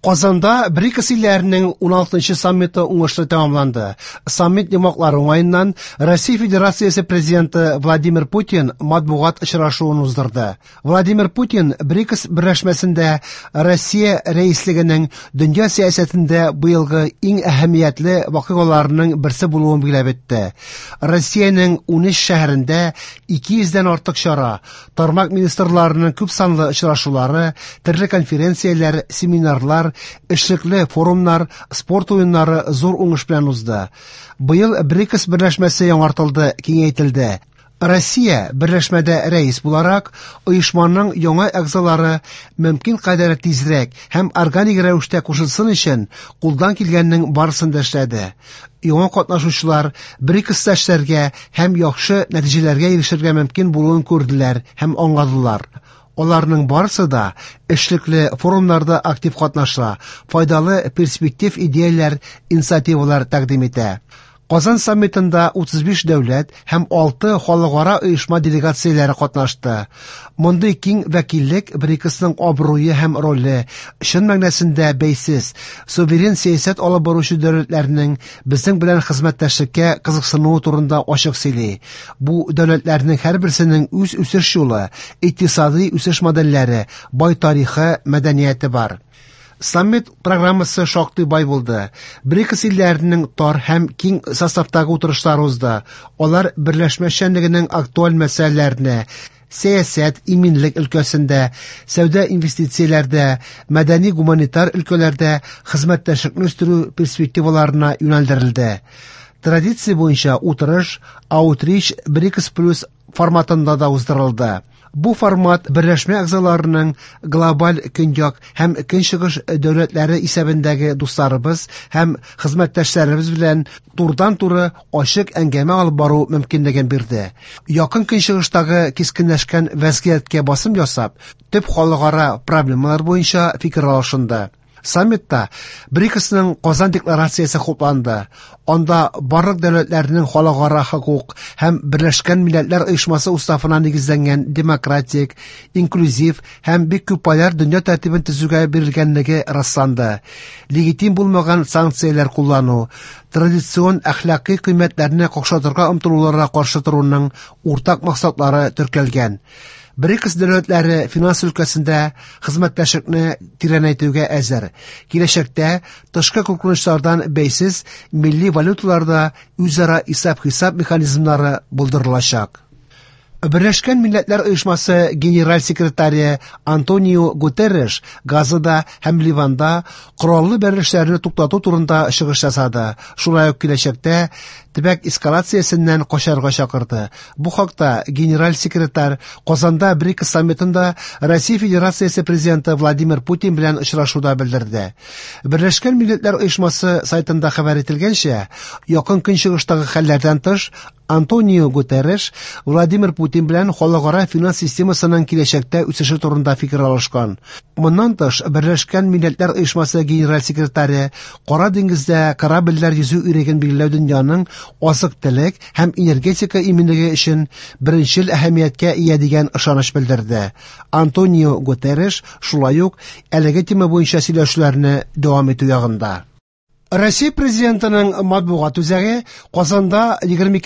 Казанда БРИКС илләренең 16-нчы саммиты уңышлы тәмамланды. Саммит йомаклары уңаеннан Россия Федерациясе президенты Владимир Путин матбугат очрашуын уздырды. Владимир Путин БРИКС берләшмәсендә Россия рәислегенең дөнья сәясәтендә быелгы иң әһәмиятле вакыйгаларның берсе булуын билгеләп әйтте. Россиянең 13 шәһәрендә 200-дән артык чара, тармак министрларының күп санлы очрашулары, төрле конференцияләр, семинарлар, эшлекле форумнар, спорт уеннары зур уңыш белән узды. Быел БРИКС берләшмәсе яңартылды, киңәйтелде. Россия берләшмәдә рәис буларак, оешманың яңа әгъзалары мөмкин кадәр тизрәк һәм органик рәвештә кушылсын өчен кулдан килгәннең барысын да эшләде. Яңа катнашучылар БРИКС-тәшләргә һәм яхшы нәтиҗәләргә ирешергә мөмкин булуын күрделәр һәм аңладылар. Аларның барысы да эшлекле форумнарда актив катнаша, файдалы перспектив идеяләр, инициативалар тәкъдим итә. Казан саммитында 35 дәүләт һәм 6 халыкара оешма делегацияләре катнашты. Мондый киң вәкиллек БРИКСның абруе һәм роле, чын мәгънәсендә бәйсез, суверен сәясәт алып баручы дәүләтләрнең безнең белән хезмәттәшлеккә кызыксынуы турында ачык сөйли. Бу дәүләтләрнең һәрберсенең үз үсеш юлы, икътисади үсеш модельләре, бай тарихы, мәдәнияте бар. Саммит программасы шактый бай булды. БРИКС илләренең тар һәм киң составтагы утырышлары узды. Алар берләшмә эшчәнлегенең актуаль мәсьәләләренә, сәясәт, иминлек өлкәсендә, сәүдә инвестицияләрдә, мәдәни-гуманитар өлкәләрдә хезмәттәшлекне үстерү перспективаларына юнәлдерелде. Традиция буенча утырыш Outreach БРИКС плюс форматында да уздырылды. Бу формат берләшмә әгъзаларының глобаль көньяк һәм көнчыгыш дәүләтләре исәбендәге дусларыбыз һәм хезмәттәшләребез белән турыдан-туры ачык әңгәмә алып бару мөмкинлеген бирде. Якын көнчыгыштагы кискенләшкән вазгыятькә басым ясап, төп халыкара проблемалар буенча фикер алышынды. Саммитта БРИКСның Казан декларациясе хупланды. Анда барлык дәүләтләрнең халыкара хокук һәм Берләшкән Милләтләр оешмасы уставына нигезләнгән демократик, инклюзив һәм бик күп пайлар дөнья тәртибен төзүгә бирелгәнлеге расланды. Легитим булмаган санкцияләр куллану, традицион әхлакый кыйммәтләрне какшатырга омтылуларга каршы торуның уртак максатлары теркәлгән. БРИКС дәүләтләре финанс өлкәсендә хезмәттәшлекне тирәнәйтүгә әзер. Киләчәктә тышкы куркынычлардан бәйсез милли валюталарда үзара исәп-хисап механизмнары булдырылачак. Берләшкән Милләтләр оешмасы генераль секретаре Антонио Гутерреш Газада һәм Ливанда кораллы бәрелешләрне туктату турында чыгыш ясады. Шулай ук киләчәктә төбәк эскалациясеннән качарга чакырды. Бу хакта генераль секретарь Казанда БРИКС саммитында Россия Федерациясе президенты Владимир Путин белән очрашуда белдерде. Берләшкән Милләтләр оешмасы сайтында хәбәр ителгәнчә, якын көнчыгыштагы хәлләрдән тыш Антонио Гутерреш Владимир Путин белән халыкара финанс системасының киләчәктә үсеше турында фикер алышкан. Моннан тыш, Берләшкән Милләтләр оешмасы генераль секретаре Кара диңгездә корабльләр йөзү иреген билгеләү дөньяның азык-төлек һәм энергетика иминлеге өчен беренчел әһәмияткә ия дигән ышаныч белдерде. Антонио Гутерреш шулай ук әлеге тема буенча сөйләшүләрне дәвам итү ягында. Россия президентының матбугат үзәге Казанда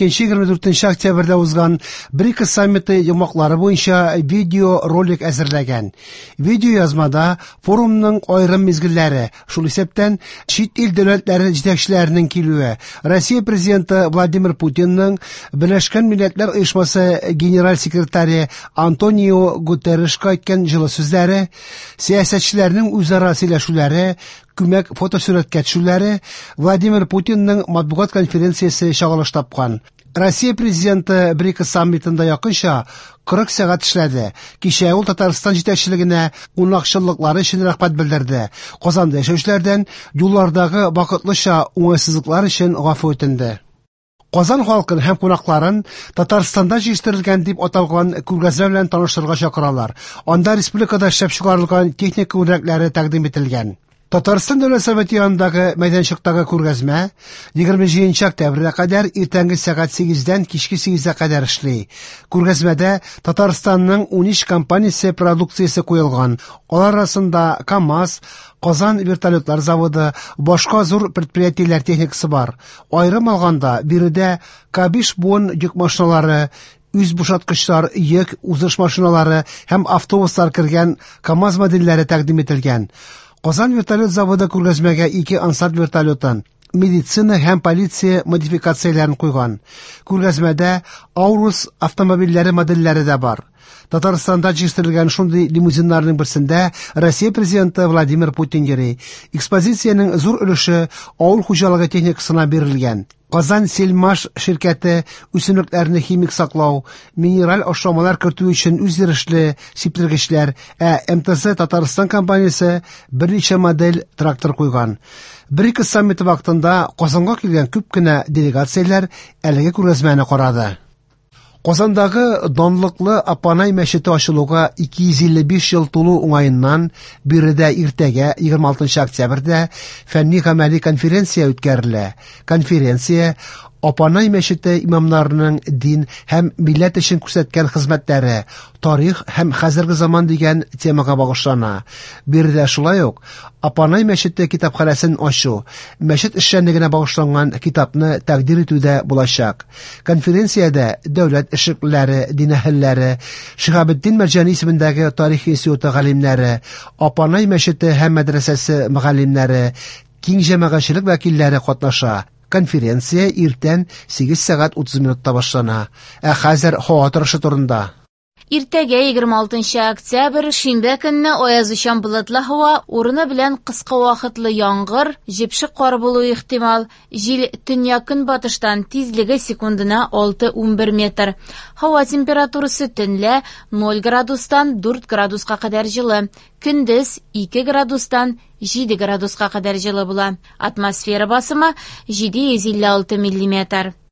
22-24 октябрьдә узган БРИКС саммиты йомаклары буенча видео ролик әзерләгән. Видео язмада форумның аерым мизгелләре, шул исәптән чит ил дәүләтләре җитәкчеләренең килүе, Россия президенты Владимир Путинның Берләшкән Милләтләр оешмасы генераль секретаре Антонио Гутеррешка әйткән җылы сүзләре, сәясәтчеләрнең үзара сөйләшүләре, күмәк фотосурәткә төшүләре, Владимир Путинның матбугат конференциясе чагылыш тапкан. Россия президенты БРИКС саммитында якынча 40 сәгать эшләде. Кичә ул Татарстан җитәкчелегенә кунакчылыклары өчен рәхмәт белдерде. Казанда яшәүчеләрдән юллардагы вакытлыча уңайсызлыклар өчен гафу үтенде. Казан халкын һәм кунакларын Татарстанда җитештерелгән дип аталган күргәзмә белән таныштырырга чакыралар. Анда республикада эшләп чыгарылган техника үрнәкләре тәкъдим ителгән. Татарстан Дәүләт Советы янындагы мәйданчыктагы күргәзмә 27 октябрьгә кадәр иртәнге сәгать 8-дән кичке 8-гә кадәр эшли. Күргәзмәдә Татарстанның 13 компаниясе продукциясе куелган. Алар арасында КАМАЗ, Казан вертолетлар заводы, башка зур предприятиеләр техникасы бар. Аерым алганда, биредә К5 йөк машиналары, үз бушаткычлар, йөк узыш машиналары һәм автобуслар кергән КАМАЗ модельләре тәкъдим ителгән. Казан вертолет заводы күргәзмәгә 2 ансат вертолетын, медицина һәм полиция модификацияләрен куйган. Күргәзмәдә Аурус автомобильләре модельләре дә бар. Татарстанда җитештерелгән шундый лимузиннарның берсендә Россия президенты Владимир Путин йөри. Экспозициянең зур өлеше авыл хуҗалыгы техникасына бирелгән. Казан Сельмаш ширкәте үсемлекләрне химик саклау, минераль ашламалар кертү өчен үзйөрешле сиптергечләр, МТЗ Татарстан компаниясе берничә модель трактор куйган. Бер-ике саммит вакытында Казанга килгән күп кенә делегацияләр әлеге күргәзмәне карады. Казандагы данлыклы Апанай мәчете ачылуга 255 ел тулу уңаеннан биредә иртәгә 26 октябрьдә фәнни-гамәли конференция үткәрелә. Конференция Апанай мәчете имамнарының дин һәм милләт өчен күрсәткән хезмәтләре, тарих һәм хәзерге заман дигән темага багышлана. Биредә шулай ук Апанай мәчете китапханәсен ачу, мәчет эшчәнлегенә багышланган китапны тәкъдим итүдә булачак. Конференциядә дәүләт эшлекләре, дин әһелләре, Шиһабетдин Мәрҗани исемендәге тарих институты галимнәре, Апанай мәчете һәм мәдрәсәсе мөгаллимнәре, киң җәмәгатьчелек вәкилләре катнаша. Конференция иртән 8:30 башлана. Хәзер һава торышы турында. Иртәгә 26 октябрь шимбә көнне аязучан болытлы һава, урыны белән кыска вакытлы яңгыр, җепшек кар булу ихтимал. Җил төньяк-көнбатыштан тизлеге секундына 6-11 метр. Һава температурасы төнлә 0 градустан 4 градуска кадәр җылы. Көндез 2 градустан 7 градуска кадәр җылы була. Атмосфера басымы 756 мм.